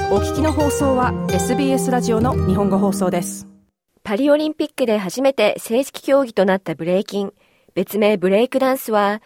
お聞きの放送は SBS ラジオの日本語放送です。 パリオリンピックで初めて正式競技となったブレイキン、別名ブレイクダンスは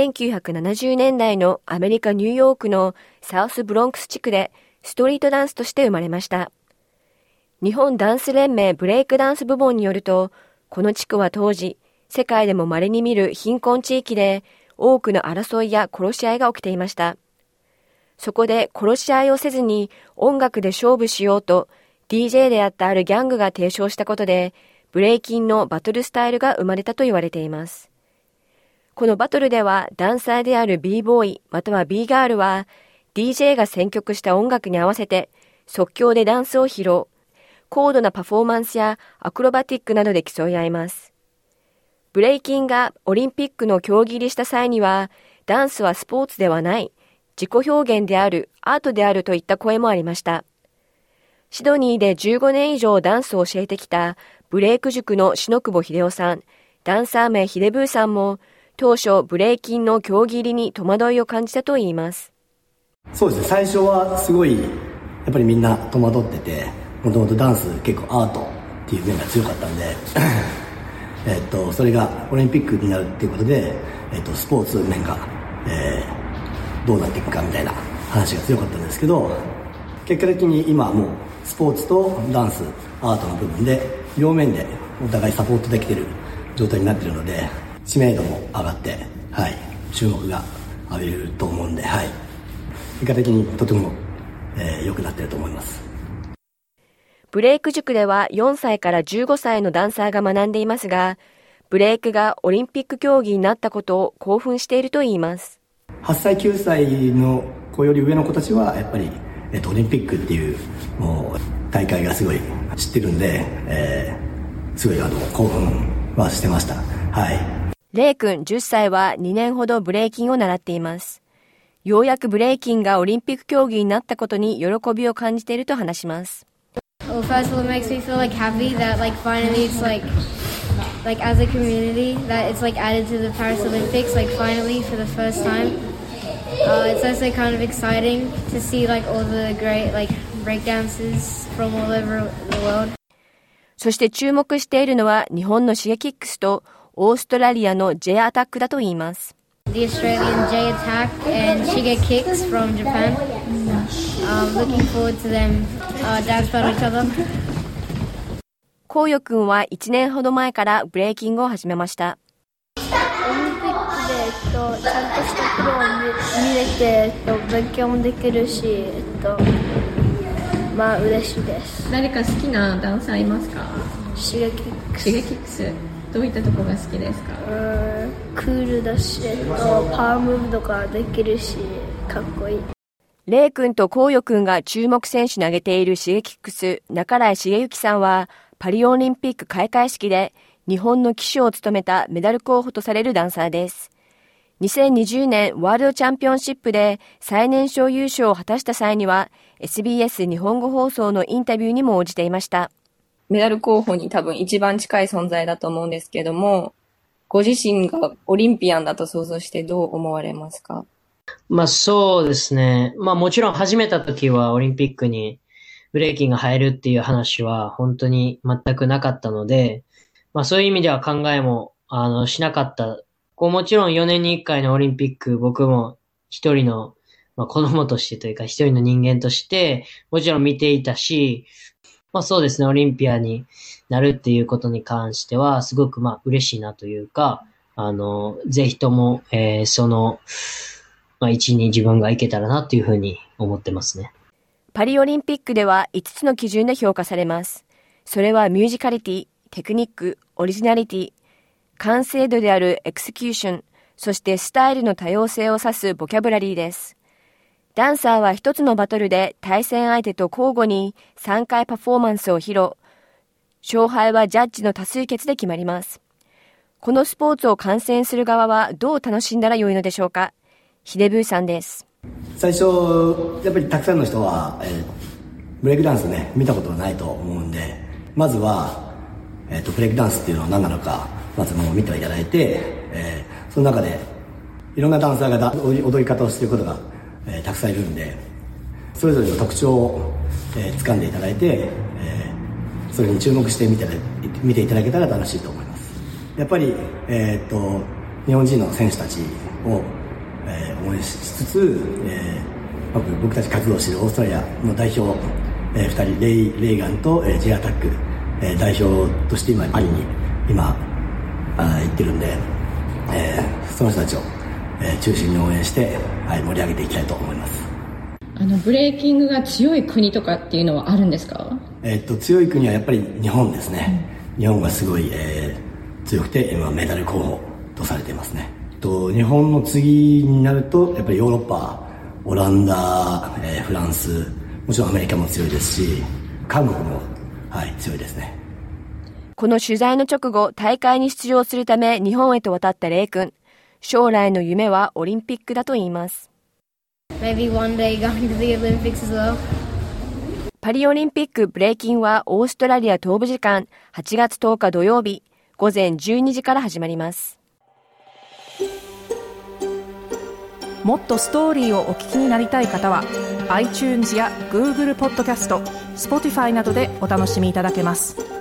1970年代のアメリカ・ニューヨークのサウスブロンクス地区でストリートダンスとして生まれました。日本ダンス連盟ブレイクダンス部門によると、この地区は当時世界でも稀に見る貧困地域で多くの争いや殺し合いが起きていました。そこで殺し合いをせずに音楽で勝負しようと DJ であったあるギャングが提唱したことでブレイキンのバトルスタイルが生まれたと言われています。このバトルではダンサーである B ボーイまたは B ガールは DJ が選曲した音楽に合わせて即興でダンスを披露、高度なパフォーマンスやアクロバティックなどで競い合います。ブレイキンがオリンピックの競技入りした際にはダンスはスポーツではない、自己表現である、アートであるといった声もありました。シドニーで15年以上ダンスを教えてきたブレイク塾の篠久保秀夫さん、ダンサー名ヒデブーさんも当初ブレイキンの競技入りに戸惑いを感じたといいます。 そうですね、最初はすごいやっぱりみんな戸惑ってて、もともとダンス結構アートっていう面が強かったんでそれがオリンピックになるっていうことで、スポーツ面が、どうなっていくかみたいな話が強かったんですけど、結果的に今はもうスポーツとダンスアートの部分で両面でお互いサポートできている状態になっているので、知名度も上がって、はい、注目が浴びれると思うんで、はい、結果的にとても、良くなっていると思います。 ブレイク塾では4歳から15歳のダンサーが学んでいますが、ブレイクがオリンピック競技になったことを興奮しているといいます。 8歳9歳の子より上の子たちはやっぱり、オリンピックっていうもう大会がすごい知ってるんで、すごい興奮はしてました。はい。 レイ君10歳は2年ほどブレイキンを習っています。ようやくブレイキンがオリンピック競技になったことに喜びを感じていると話します。 Well, first of all, it makes me feel happy that finally it's as a community that it's added to the Paris Olympics finally for the first time. It's also kind of exciting to see all the great breakdancers from all over the world. そして注目しているのは日本のシゲキックスとオーストラリアの J アタックだといいます。 The Australian J Attack and Shiga Kicks from Japan. Looking forward to them dance battle each other. こうよくんは1年ほど前からブレイキングを始めました。 オリンピックで、ちゃんとしたプロを見れて、勉強もできるし、嬉しいです。 誰か好きなダンサーいますか？ シゲキックス。 シゲキックス。どういったところが好きですか？ クールだし、パワームーブとかできるし、かっこいい。 レイ君とコウヨ君が注目選手に挙げているシゲキックス、中良茂之さんは、パリオリンピック開会式で日本の旗手を務めたメダル候補とされるダンサーです。2020年ワールドチャンピオンシップで最年少優勝を果たした際には、SBS 日本語放送のインタビューにも応じていました。 メダル候補に多分一番近い存在だと思うんですけども、ご自身がオリンピアンだと想像してどう思われますか？ そうですね。もちろん始めた時はオリンピックにブレイキンが入るっていう話は本当に全くなかったので、そういう意味では考えもしなかった。もちろん4年に1回のオリンピック、僕も一人の、子供としてというか一人の人間としてもちろん見ていたし、そうですね、オリンピアになるっていうことに関してはすごく嬉しいなというか、ぜひとも、その位置に自分が行けたらなっていうふうに思ってますね。 パリオリンピックでは5つの基準で評価されます。それはミュージカリティ、テクニック、オリジナリティ、完成度であるエクセキューション、そしてスタイルの多様性を指すボキャブラリーです。ダンサーは一つのバトルで対戦相手と交互に3回パフォーマンスを披露。勝敗はジャッジの多数決で決まります。このスポーツを観戦する側はどう楽しんだらよいのでしょうか。ヒデブーさんです。 最初やっぱりたくさんの人は、ブレイクダンスね見たことがないと思うんで、まずは、ブレイクダンスっていうのは何なのかまず見ていただいて、その中でいろんなダンサーが踊り方をしていることが、たくさんいるんで、それぞれの特徴を掴んでいただいて、それに注目して見ていただけたら楽しいと思います。やっぱり、日本人の選手たちを、応援しつつ、僕たち活動しているオーストラリアの代表、2人レイガンと、J アタック、代表としてパリに行ってるんで、その人たちを、中心に応援して、盛り上げていきたいと思います。 ブレイキングが強い国とかっていうのはあるんですか？ 強い国はやっぱり日本ですね。日本がすごい、強くて今メダル候補とされていますね。日本の次になるとやっぱりヨーロッパ、オランダ、フランス、もちろんアメリカも強いですし、韓国も、強いですね。 この取材の直後、大会に出場するため日本へと渡ったレイ君。将来の夢はオリンピックだと言います。 Maybe one day going to the Olympics as well. パリオリンピックブレイキンはオーストラリア東部時間8月10日土曜日午前12時から始まります。 もっとストーリーをお聞きになりたい方は iTunes や Google ポッドキャスト、Spotify などでお楽しみいただけます。